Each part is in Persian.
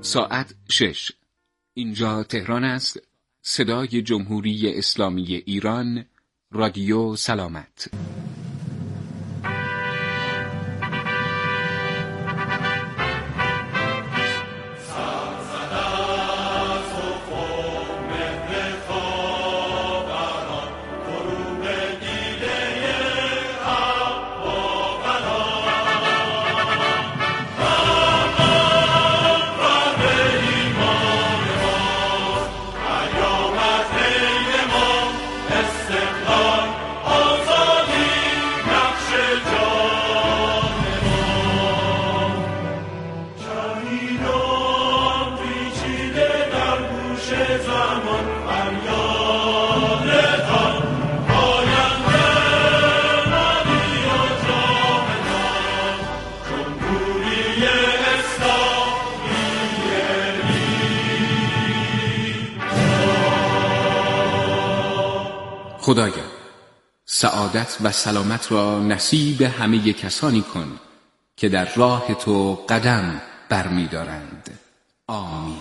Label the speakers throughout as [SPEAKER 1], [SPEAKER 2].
[SPEAKER 1] ساعت 6. اینجا تهران است. صدای جمهوری اسلامی ایران، رادیو سلامت. خدایا سعادت و سلامت را نصیب همه کسانی کن که در راه تو قدم برمی‌دارند. آمین.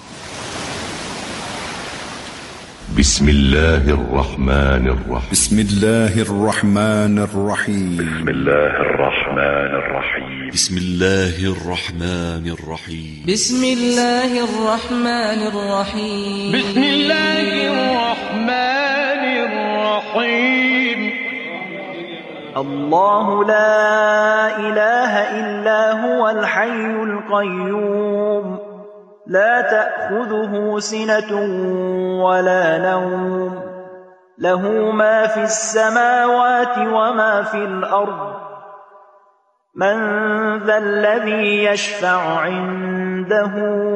[SPEAKER 2] بسم الله الرحمن الرحیم.
[SPEAKER 3] بسم الله الرحمن الرحیم.
[SPEAKER 2] بسم الله الرحمن الرحیم.
[SPEAKER 4] بسم الله الرحمن الرحیم.
[SPEAKER 5] بسم الله الرحمن الرحیم.
[SPEAKER 6] بسم الله الرحمن الرحیم.
[SPEAKER 7] الله لا إله إلا هو الحي القيوم لا تأخذه سنة ولا نوم له ما في السماوات وما في الأرض من ذا الذي يشفع عنده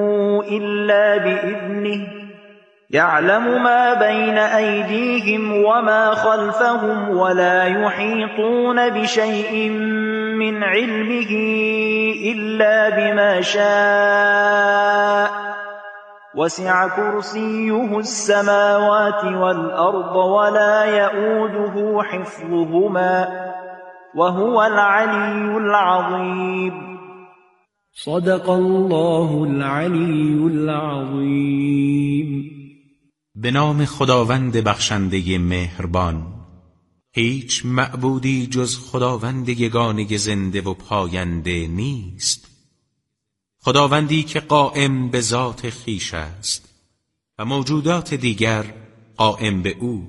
[SPEAKER 7] إلا بإذنه يعلم ما بين أيديهم وما خلفهم ولا يحيطون بشيء من علمه إلا بما شاء وسع كرسيه السماوات والأرض ولا يؤوده حفظهما وهو العلي العظيم.
[SPEAKER 8] صدق الله العلی العظیم.
[SPEAKER 9] به نام خداوند بخشنده مهربان. هیچ معبودی جز خداوند یگانه زنده و پاینده نیست، خداوندی که قائم به ذات خویش است و موجودات دیگر قائم به او.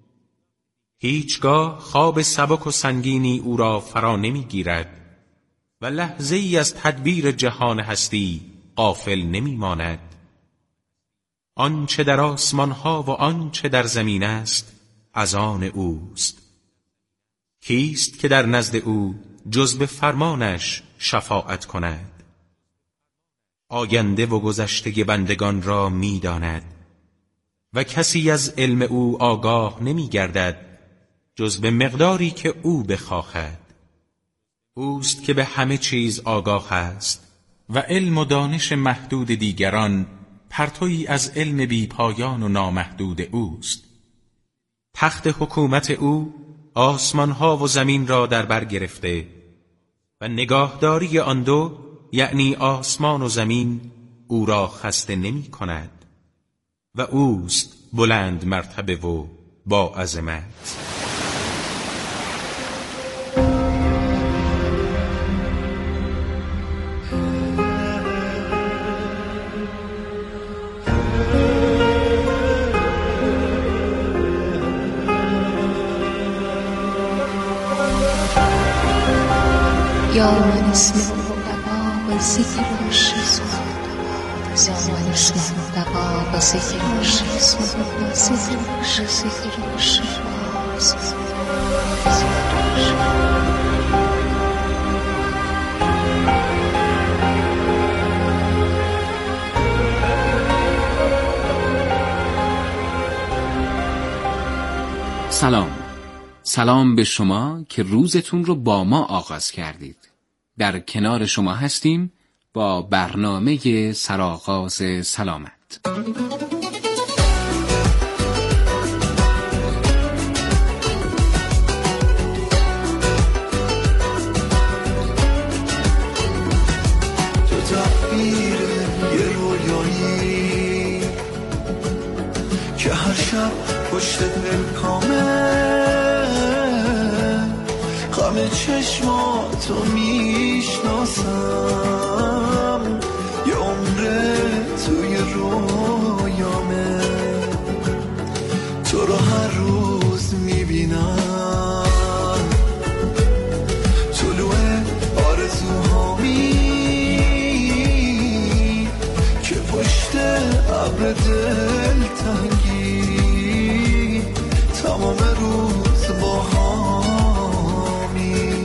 [SPEAKER 9] هیچگاه خواب سبک و سنگینی او را فرا نمیگیرد و لحظه ای از تدبیر جهان هستی غافل نمی ماند. آنچه در آسمان ها و آنچه در زمین است از آن اوست. کیست که در نزد او جز به فرمانش شفاعت کند؟ آینده و گذشته بندگان را می داند و کسی از علم او آگاه نمی گردد جز به مقداری که او بخواهد. اوست که به همه چیز آگاه است و علم و دانش محدود دیگران پرتویی از علم بی پایان و نامحدود اوست. تخت حکومت او آسمانها و زمین را در بر گرفته و نگاهداری آن دو یعنی آسمان و زمین او را خسته نمی کند و اوست بلند مرتبه و با عظمت.
[SPEAKER 10] یا من اسم دقا و ذکر و شیز یا من اسم دقا و ذکر و شیز ذکر و شیز.
[SPEAKER 1] سلام به شما که روزتون رو با ما آغاز کردید. در کنار شما هستیم با برنامه سرآغاز سلامت.
[SPEAKER 11] تو تعبیر یه رویایی که هر شب پشت پلکامه غم چشماتو میشناسم، یه عمره توی رویامه تو رو هر روز میبینم، طلوع آرزوهامی که پشت ابر دلتنگی تمام روز با همی.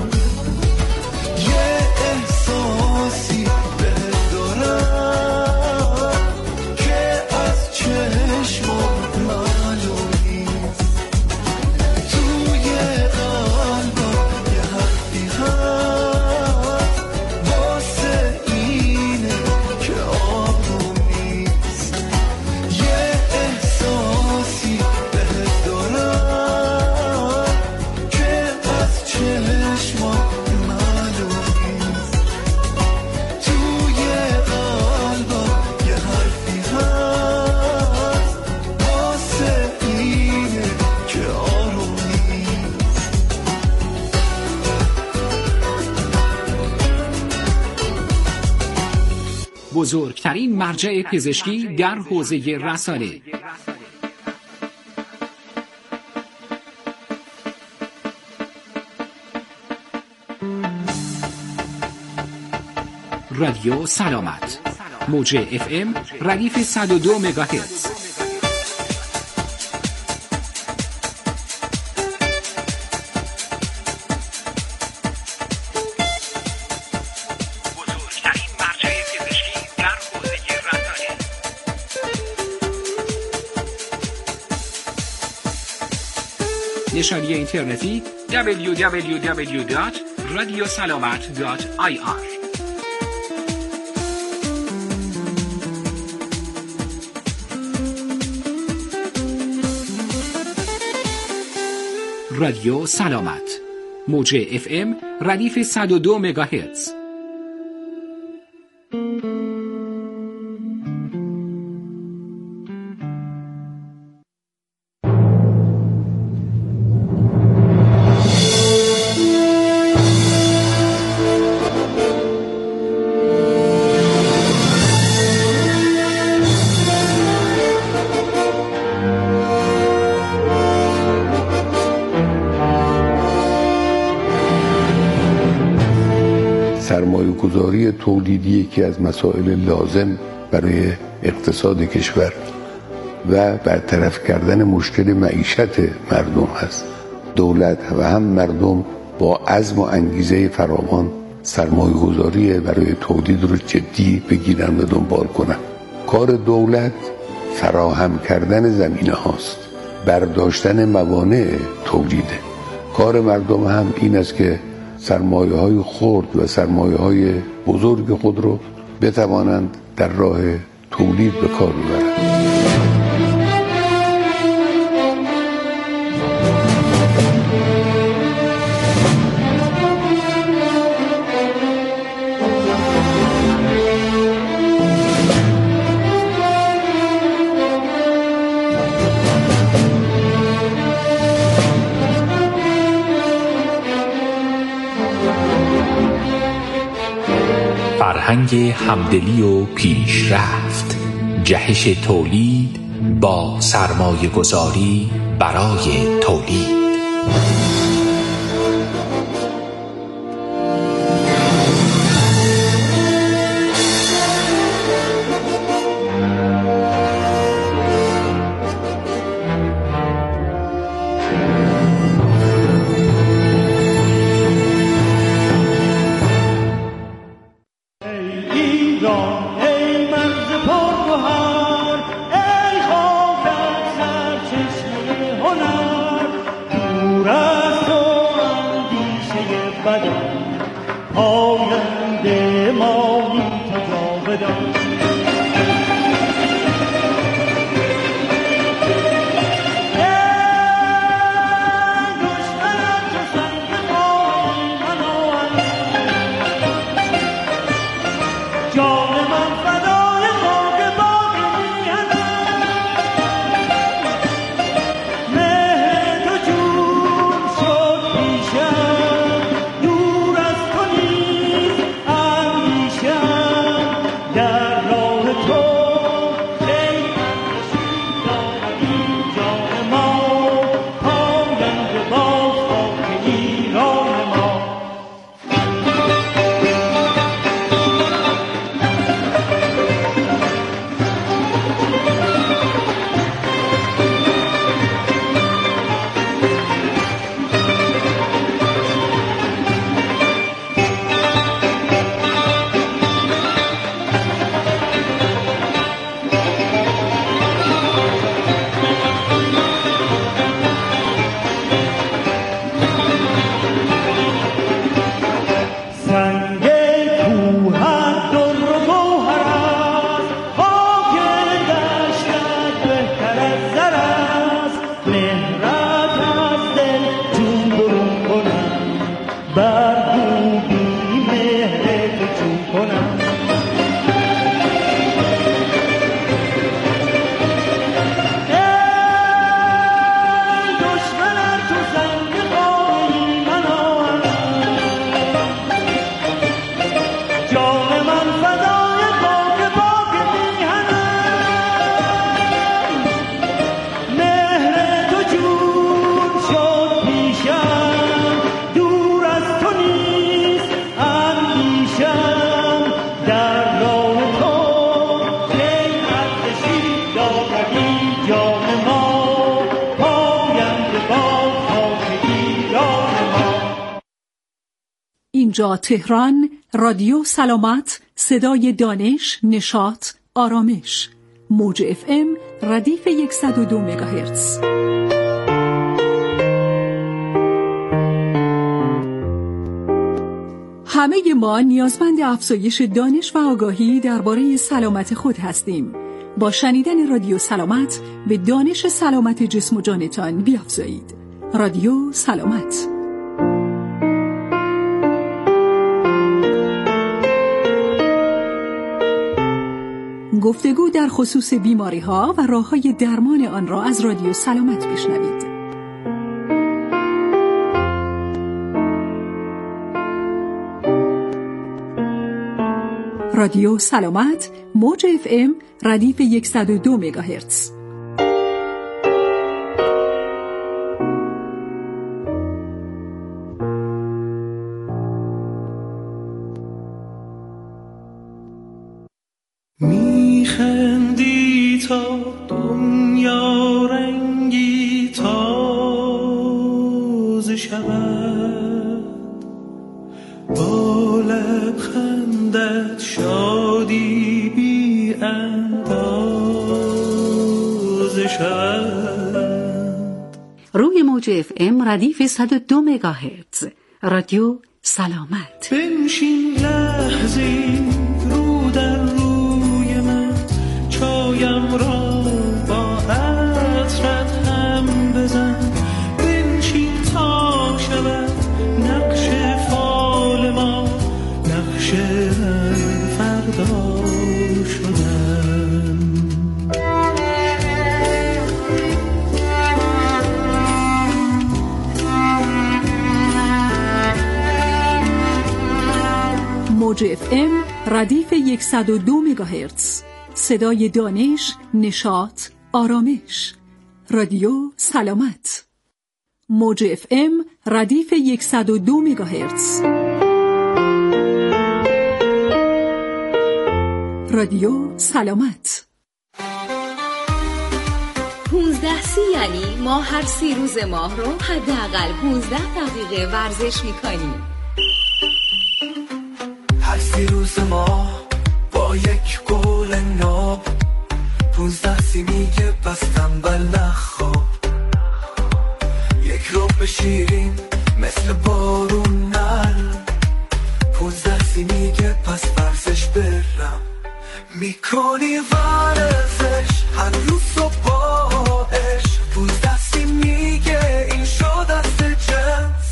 [SPEAKER 11] یه احساسی بهت دارم که از چشمم معلوم نیست، توی قلبم یه حرفی هست واسه اینه که آروم نیست. یه احساسی بهت دارم که از چشمم معلوم نیست، توی قلبم یه حرفی هست واسه اینه که آروم نیست.
[SPEAKER 1] بزرگترین مرجع پزشکی در حوزه رسانه. رادیو سلامت، موج FM ردیف 102 مگاهرتز. بزرگترین مرجع پزشکی در حوزه رسانه. نشانی اینترنتی www.radiosalamat.ir. رادیو سلامت، موج FM ردیف 102 مگاهرتز.
[SPEAKER 12] سرمایه‌گذاری تولیدی یکی از مسائل لازم برای اقتصاد کشور و برطرف کردن مشکل معیشت مردم هست. دولت و هم مردم با عزم و انگیزه فراوان سرمایه‌گذاری برای تولید رو جدی بگیرن و دنبال کنن. کار دولت فراهم کردن زمینه هاست، برداشتن موانع تولیده. کار مردم هم این است که سرمایه‌های خرد و سرمایه‌های بزرگ خود رو بتوانند در راه تولید به کار ببرند.
[SPEAKER 13] فرهنگ همدلی و پیشرفت، جهش تولید با سرمایه گذاری برای تولید.
[SPEAKER 6] هنر دور
[SPEAKER 14] اینجا تهران، رادیو سلامت، صدای دانش، نشاط، آرامش. موج FM ردیف 102 مگاهرتز. همه ما نیازمند افزایش دانش و آگاهی درباره سلامت خود هستیم. با شنیدن رادیو سلامت به دانش سلامت جسم و جانتان بیافزایید. رادیو سلامت. گفتگو در خصوص بیماری‌ها و راه‌های درمان آن را از رادیو سلامت بشنوید. رادیو سلامت، موج FM ردیف 102 مگاهرتز.
[SPEAKER 11] میخندی تا دنیا رنگی تازه شود، با لبخندت شادی بی اندازه شود.
[SPEAKER 14] روی موج FM ردیف 102 مگاهرتز. رادیو سلامت.
[SPEAKER 11] بنشین لحظی رو در روی من، چایم را با عطرت هم بزن. بنشین تا شود نقش فال ما، نقش فردا شدن.
[SPEAKER 14] موج FM ردیف 102 مگاهرتز. صدای دانش، نشاط، آرامش. رادیو سلامت. موج FM ردیف 102 مگاهرتز. رادیو سلامت.
[SPEAKER 15] 15 یعنی ما هر 3 روز ماه رو حداقل 15 دقیقه ورزش میکنیم.
[SPEAKER 11] هر 3 روز ماه با یک گل ناب، 15 میگه پس تنبل نخواب. یک رب شیرین مثل بارون نرم، 15 میگه پس ورزش برم. میکنی ورزش هر روز صبحش، 15 میگه این شد دست جنس.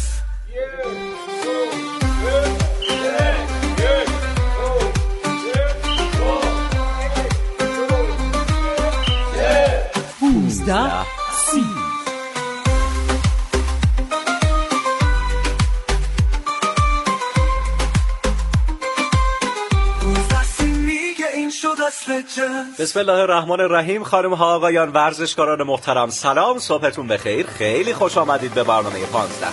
[SPEAKER 16] بسم الله الرحمن الرحیم. خانم ها آقایان ورزشکاران محترم، سلام، صبحتون بخیر. خیلی خوش آمدید به برنامه 15.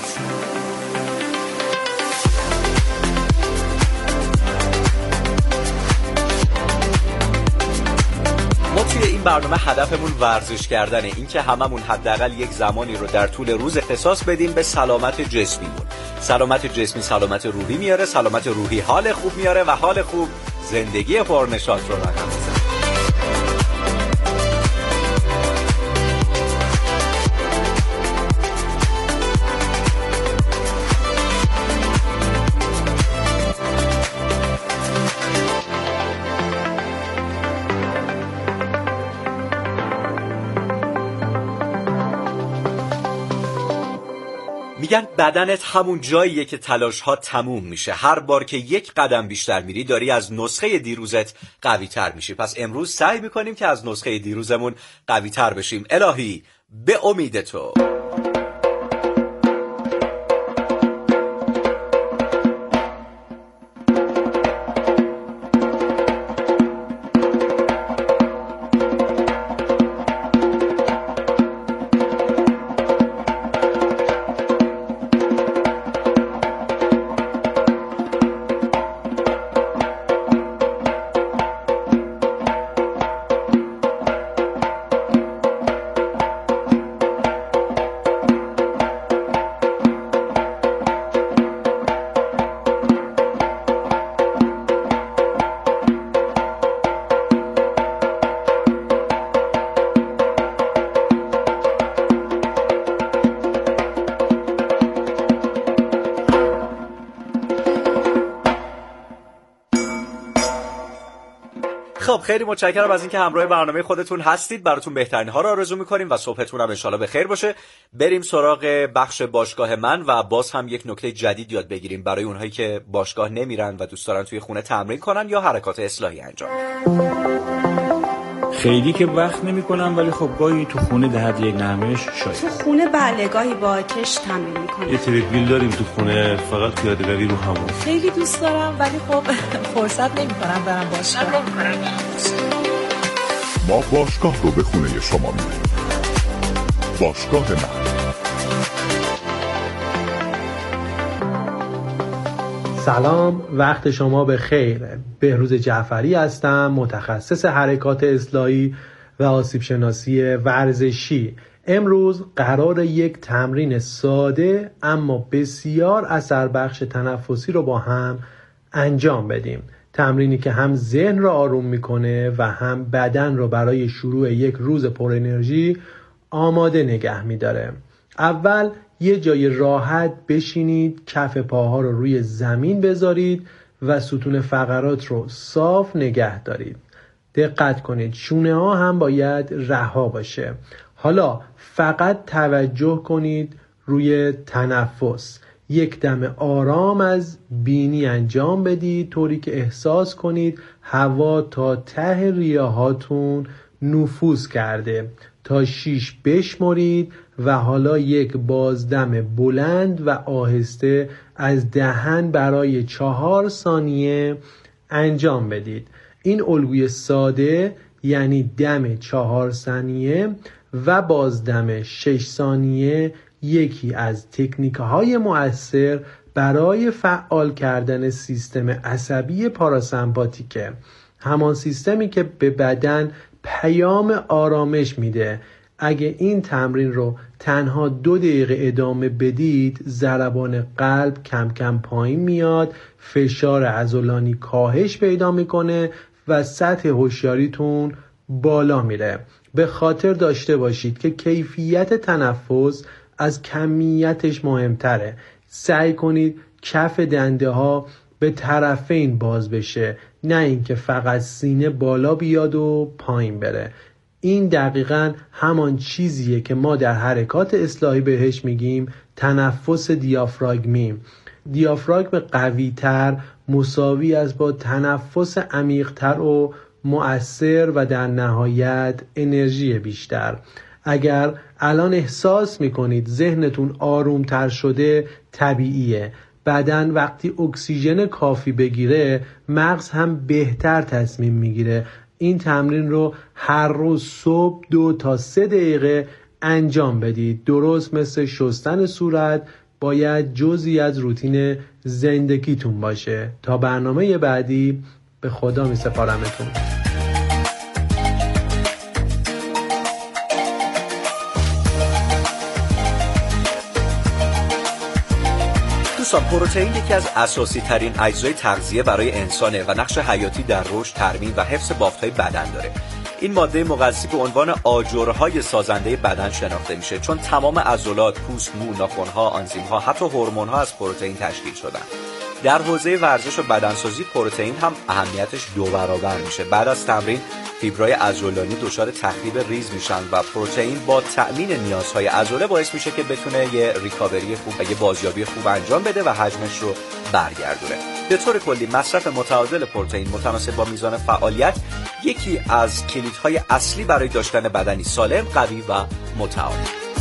[SPEAKER 16] ما توی این برنامه هدفمون ورزش کردنه، این که هممون حداقل یک زمانی رو در طول روز اختصاص بدیم به سلامت جسمیمون. سلامت جسمی سلامت روحی میاره، سلامت روحی حال خوب میاره و حال خوب زندگی پرنشاط رو رقم میزنه. میگن بدنت همون جاییه که تلاش ها تموم میشه. هر بار که یک قدم بیشتر میری داری از نسخه دیروزت قوی تر میشی. پس امروز سعی میکنیم که از نسخه دیروزمون قوی تر بشیم. الهی به امید تو. خب خیلی متشکرم از اینکه همراه برنامه خودتون هستید. براتون بهترین ها رو آرزو می‌کنیم و صبحتون هم انشالله به خیر باشه. بریم سراغ بخش باشگاه من و باز هم یک نکته جدید یاد بگیریم برای اونهایی که باشگاه نمیرن و دوست دارن توی خونه تمرین کنن یا حرکات اصلاحی انجام
[SPEAKER 17] خیلی که وقت نمی‌کنم، ولی خب گاهی تو خونه دهد یک نرمش شاید.
[SPEAKER 18] تو خونه بله گاهی با کش تمرین می‌کنم.
[SPEAKER 19] یه تریدمیل داریم تو خونه، فقط پیاده روی رو همون.
[SPEAKER 20] خیلی دوست دارم ولی خب فرصت نمی‌کنم برم باشگاه.
[SPEAKER 21] ما باشگاه رو به خونه شما می‌بریم. باشگاه من.
[SPEAKER 22] سلام، وقت شما به خیر. بهروز جعفری هستم، متخصص حرکات اصلاحی و آسیب شناسی ورزشی. امروز قرار یک تمرین ساده اما بسیار اثربخش تنفسی رو با هم انجام بدیم. تمرینی که هم ذهن رو آروم میکنه و هم بدن رو برای شروع یک روز پر انرژی آماده نگه میداره. اول یه جای راحت بشینید، کف پاها رو روی زمین بذارید و ستون فقرات رو صاف نگه دارید. دقت کنید شونه ها هم باید رها باشه. حالا فقط توجه کنید روی تنفس. یک دم آرام از بینی انجام بدید طوری که احساس کنید هوا تا ته ریه هاتون نفوذ کرده. تا 6 بشمرید و حالا یک بازدم بلند و آهسته از دهن برای 4 ثانیه انجام بدید. این الگوی ساده یعنی دم 4 ثانیه و بازدم 6 ثانیه یکی از تکنیک‌های مؤثر برای فعال کردن سیستم عصبی پاراسمپاتیکه. همان سیستمی که به بدن پیام آرامش میده. اگه این تمرین رو تنها 2 دقیقه ادامه بدید، ضربان قلب کم کم پایین میاد، فشار عضلانی کاهش پیدا میکنه و سطح هوشیاریتون بالا میره. به خاطر داشته باشید که کیفیت تنفس از کمیتش مهمتره. سعی کنید کف دنده ها به طرفین باز بشه، نه اینکه فقط سینه بالا بیاد و پایین بره. این دقیقاً همان چیزیه که ما در حرکات اصلاحی بهش میگیم تنفس دیافراگمی. دیافراگم قوی‌تر مساوی است با تنفس عمیق‌تر و مؤثر و در نهایت انرژی بیشتر. اگر الان احساس میکنید ذهنتون آرومتر شده، طبیعیه. بدن وقتی اکسیژن کافی بگیره، مغز هم بهتر تصمیم میگیره. این تمرین رو هر روز صبح 2 تا 3 دقیقه انجام بدید. درست مثل شستن صورت باید جزئی از روتین زندگیتون باشه. تا برنامه بعدی به خدا می سپارمتون.
[SPEAKER 16] پروتئین یکی از اساسی ترین اجزای تغذیه برای انسانه و نقش حیاتی در رشد، ترمیم و حفظ بافت‌های بدن داره. این ماده مغذی به عنوان آجرهای سازنده بدن شناخته میشه، چون تمام عضلات، پوست، مو، ناخن‌ها، آنزیم‌ها، حتی هورمون‌ها از پروتئین تشکیل شدن. در حوزه ورزش و بدنسازی پروتئین هم اهمیتش 2 برابر میشه. بعد از تمرین فیبرهای عضلانی دچار تخریب ریز میشن و پروتئین با تأمین نیازهای عضله باعث میشه که بتونه یه ریکاوری خوب و یه بازیابی خوب انجام بده و حجمش رو برگردونه. به طور کلی مصرف متعادل پروتئین متناسب با میزان فعالیت یکی از کلیدهای اصلی برای داشتن بدنی سالم، قوی و متعادل.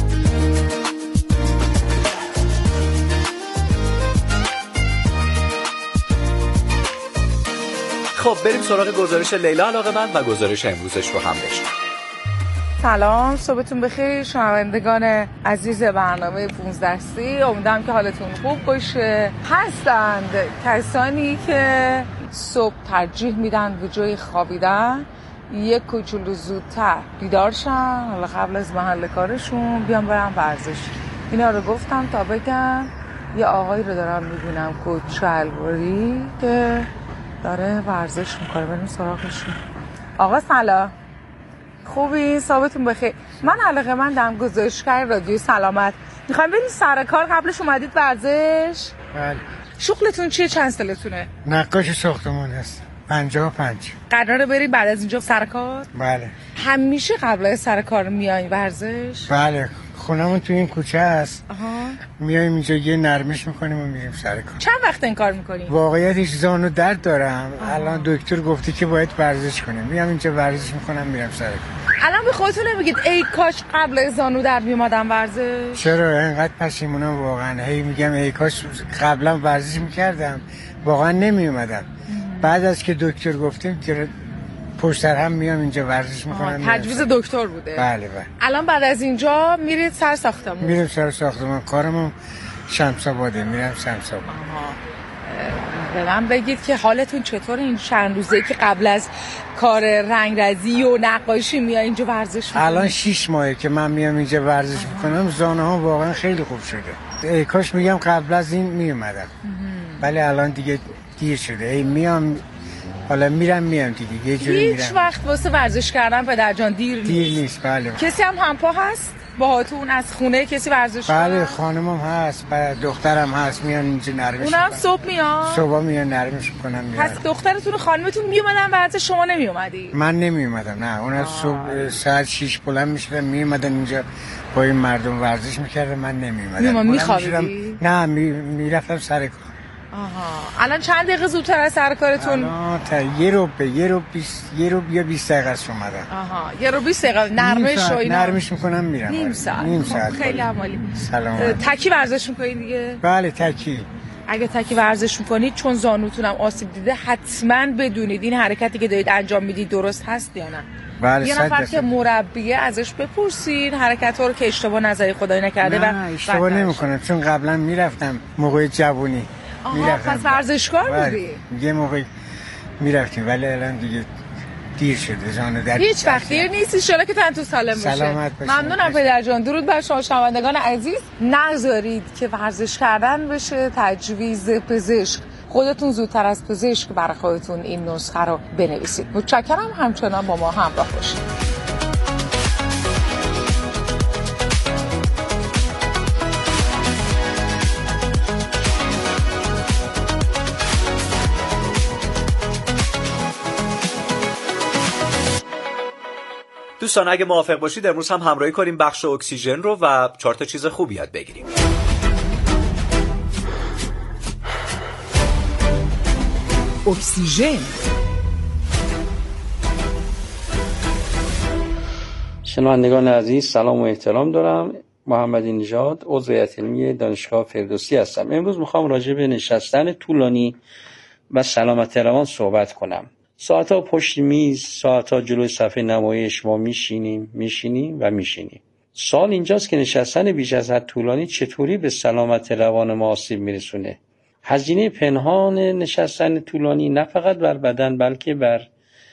[SPEAKER 16] خب بریم سراغ گزارش لیلا علاقه‌مند و گزارش امروزش رو هم بشنویم.
[SPEAKER 23] سلام، صبحتون بخیر شنوندگان عزیز برنامه 15 امیدوارم که حالتون خوب باشه. هستند کسانی که صبح ترجیح میدن به جای خوابیدن یک کوچولو زودتر بیدار شن، حالا قبل از محل کارشون بیان برن ورزش. اینا رو گفتم تا بگم یه آقایی رو دارم میبینم کت شلواری که داره ورزش میکنه. بریم سراغشون. آقا سلام، خوبی؟ صبحتون بخیر. من علاقه‌مندم گزارشگر رادیو سلامت. میخوایم بریم سر کار، قبلش اومدید ورزش؟
[SPEAKER 24] بله.
[SPEAKER 23] شغلتون چیه؟ چند سالتونه؟
[SPEAKER 24] نقاش ساختمان هست.
[SPEAKER 2] 55.
[SPEAKER 23] قراره برید بعد از اینجا سر کار؟
[SPEAKER 2] بله.
[SPEAKER 23] همیشه قبل از سر کار میایین ورزش؟
[SPEAKER 2] بله، خونمون تو این کوچه است. میایم اینجا یه نرمش میکنیم و میریم سر کار.
[SPEAKER 23] چند وقت این کار میکنیم؟
[SPEAKER 2] واقعیتش زانو درد دارم. الان دکتر گفته که باید ورزش کنیم. میام اینجا ورزش میکنم میرم سر کار.
[SPEAKER 23] الان به خودتون نمیگید ای کاش قبل از زانو درد میومدم ورزش؟
[SPEAKER 2] چرا اینقدر پشیمونم واقعا. هی میگم ای کاش قبلا ورزش میکردم، واقعا نمیومدم. بعد از که دکتر گفتیم که پشت سر هم میام اینجا ورزش میکنم.
[SPEAKER 23] تجویز دکتر بوده؟
[SPEAKER 2] بله بله.
[SPEAKER 23] الان بعد از اینجا میرید سر ساختمون؟
[SPEAKER 2] میرم سر ساختمون. کارمون شمس‌آباده، میرم شمس‌آباد.
[SPEAKER 23] به من بگید که حالتون چطور این چند روزه که قبل از کار رنگرزی و نقاشی میای اینجا ورزش میکنی؟
[SPEAKER 2] الان 6 ماهه که من میام اینجا ورزش میکنم. زانو ها واقعا خیلی خوب شده. ای کاش میگم قبل از این میومدم، ولی الان دیگه دیر شده. ای میام حالا میام دیگه یه جوری میرم.
[SPEAKER 23] هیچ وقت واسه ورزش کردن پدر جان دیر
[SPEAKER 2] نیست. بله.
[SPEAKER 23] کسی هم همپا هست باهاتون از خونه کسی ورزش کنه؟
[SPEAKER 2] بله، خانمم هست، دخترم هست، میان اینجا نرمش.
[SPEAKER 23] اونم صبح میان؟
[SPEAKER 2] صبح میان نرمش میکنن.
[SPEAKER 23] پس دخترتون و خانمتون میومدن ورزش، شما نمیومدی؟
[SPEAKER 2] من نمیومدم. نه، اونا صبح ساعت 6 بلند میشدن میومدن اینجا با این مردم ورزش میکردن. من نمیومدم.
[SPEAKER 23] میخوابیدی؟
[SPEAKER 2] نه، میرفتم سر کار.
[SPEAKER 23] الان چند دقیقه زودتر از سر کارتون؟
[SPEAKER 2] تا یه رو 20 دقیقه است اومدم.
[SPEAKER 23] یه رو 20 دقیقه نرمش و اینا
[SPEAKER 2] نرمش میکنم میرم.
[SPEAKER 23] نیم ساعت. خیلی عالی.
[SPEAKER 2] سلام.
[SPEAKER 23] تکی ورزش میکنید دیگه؟
[SPEAKER 2] بله، تکی.
[SPEAKER 23] اگه تکی ورزش میکنید چون زانوتون هم آسیب دیده حتما بدونید این حرکتی که دارید انجام میدید درست هست یا نه.
[SPEAKER 2] بله،
[SPEAKER 23] یه نفر که مربیه ازش بپرسید حرکت ها رو که اشتباه نظری خدای نکرده.
[SPEAKER 2] نه، اشتباه نمیکنم چون قبلا میرفتم موقع جوونی.
[SPEAKER 23] پس ورزشکار بودی؟
[SPEAKER 2] یه موقع میرفتیم ولی الان دیگه دیر شده. زانو درد
[SPEAKER 23] هیچ وقت دیر نیست. ان شاءالله که تن تو سالم باشه.
[SPEAKER 2] سلامت باشید.
[SPEAKER 23] ممنونم پدر جان. درود بر شما شنوندگان عزیز. نذارید که ورزش کردن بشه تجویز پزشک. خودتون زودتر از پزشک برای خودتون این نسخه رو بنویسید. متشکرم، همچنان با ما همراه باشید.
[SPEAKER 16] دوستان اگه موافق باشید امروز هم همراهی کنیم بخش اکسیژن رو و 4 تا چیز خوب یاد بگیریم.
[SPEAKER 14] اکسیژن.
[SPEAKER 3] شنوندگان عزیز سلام و احترام دارم. محمد نژاد، عضو هیئت علمی دانشگاه فردوسی هستم. امروز میخوام راجع به نشستن طولانی و سلامت روان صحبت کنم. ساعتها پشت میز، ساعتها جلوی صفحه نمایش ما میشینیم. سوال اینجاست که نشستن بیش از حد طولانی چطوری به سلامت روان ما آسیب میرسونه؟ هزینه پنهان نشستن طولانی نه فقط بر بدن بلکه بر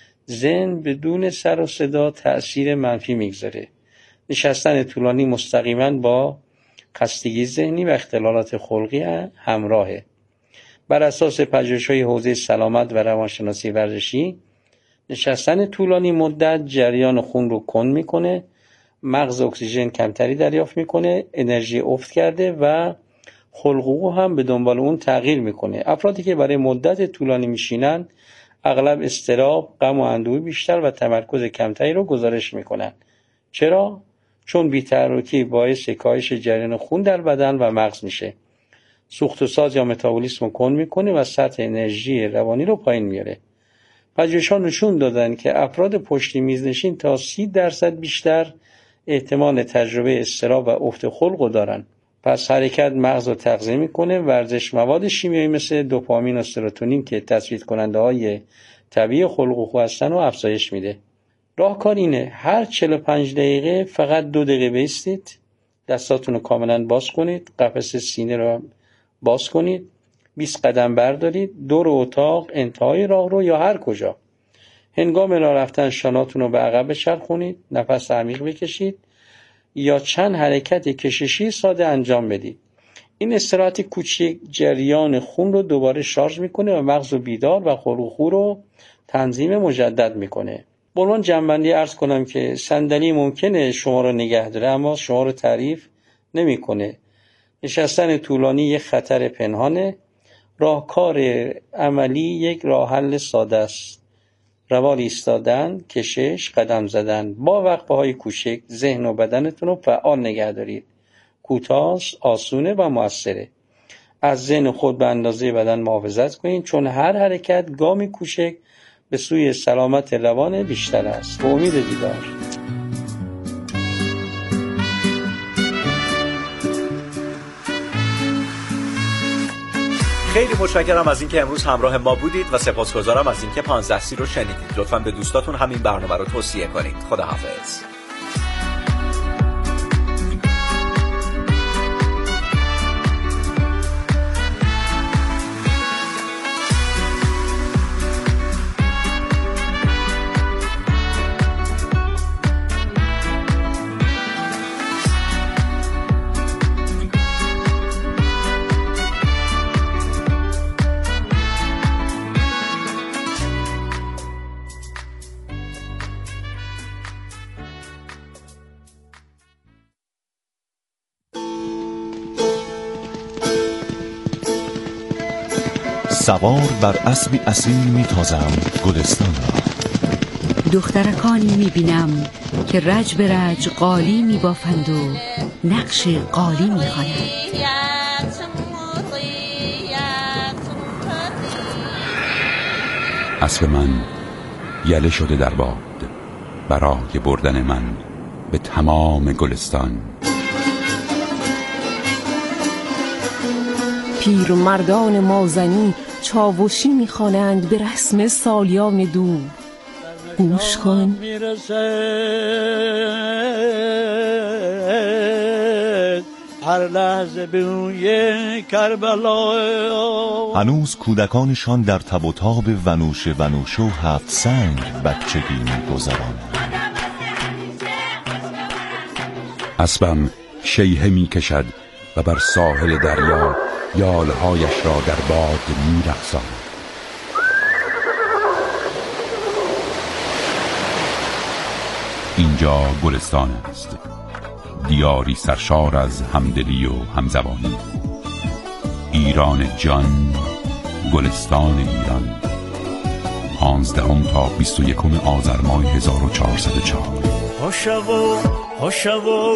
[SPEAKER 3] ذهن بدون سر و صدا تأثیر منفی میگذاره. نشستن طولانی مستقیما با خستگی ذهنی و اختلالات خلقی همراهه. بر اساس پژوهش‌های حوزه سلامت و روانشناسی ورزشی، نشستن طولانی مدت جریان خون رو کند میکنه، مغز اکسیژن کمتری دریافت میکنه، انرژی افت کرده و خلق و هم به دنبال اون تغییر میکنه. افرادی که برای مدت طولانی میشینن اغلب اضطراب، غم و اندوه بیشتر و تمرکز کمتری رو گزارش میکنن. چرا؟ چون بی‌تحرکی باعث کاهش جریان خون در بدن و مغز میشه. سوخت و ساز یا متابولیسم رو کند میکنه و سطح انرژی روانی رو پایین میاره. پژوهش‌ها نشون دادن که افراد پشت میز نشین تا 30% بیشتر احتمال تجربه اضطراب و افت خلق رو دارن. پس حرکت مغز رو تغذیه میکنه. ورزش مواد شیمیایی مثل دوپامین و سروتونین که تثبیت کننده های طبیعی خلق و خو هستن رو افزایش میده. راهکار اینه هر 45 دقیقه فقط 2 دقیقه بایستید، دستاتون رو کاملا باز کنید، قفس سینه رو باز کنید، 20 قدم بردارید، دور اتاق، انتهای راه رو یا هر کجا. هنگام راه رفتن شانه‌تون رو به عقب بچرخونید، نفس عمیق بکشید یا چند حرکت کششی ساده انجام بدید. این استراحت کوچک جریان خون رو دوباره شارژ میکنه و مغز رو بیدار و خلق و خو رو تنظیم مجدد میکنه. به عنوان جنبندی عرض کنم که صندلی ممکنه شما رو نگه داره اما شما رو تعریف نمیکنه. نشستن طولانی یک خطر پنهانه راهکار عملی یک راه حل ساده است: روال ایستادن، کشش، قدم زدن. با وقفه‌های کوچک ذهن و بدنتون رو فعال نگه دارید. کوتاه، آسونه و موثره. از ذهن خود به اندازه بدن محافظت کنید، چون هر حرکت گامی کوچک به سوی سلامت روان بیشتر است. به امید دیدار.
[SPEAKER 16] خیلی متشکرم از اینکه امروز همراه ما بودید و سپاسگزارم از اینکه 15 رو شنیدید. لطفاً به دوستاتون همین برنامه رو توصیه کنید. خداحافظ.
[SPEAKER 4] سوار بر اسبی اصیل میتازم گلستان را.
[SPEAKER 5] دخترکانی میبینم که رج به رج قالی میبافند و نقش قالی میخوانند.
[SPEAKER 4] اسب من یله شده در باد برای بردن من به تمام گلستان.
[SPEAKER 7] پیرمردان مازنی چاوشی میخوانند به رسم سالیان دور. گوش کن.
[SPEAKER 6] هر لحظه به روی کربلا.
[SPEAKER 4] هنوز کودکانشان در تب و تاب ونوش و هفت سنگ بچگی می‌گذرانند. اسبم شیهه می‌کشد و بر ساحل دریا یالهایش را در باد می‌رقصاند. اینجا گلستان است، دیاری سرشار از همدلی و همزبانی. ایران جان، گلستان ایران. 15 تا 21 آذر ماه 1404.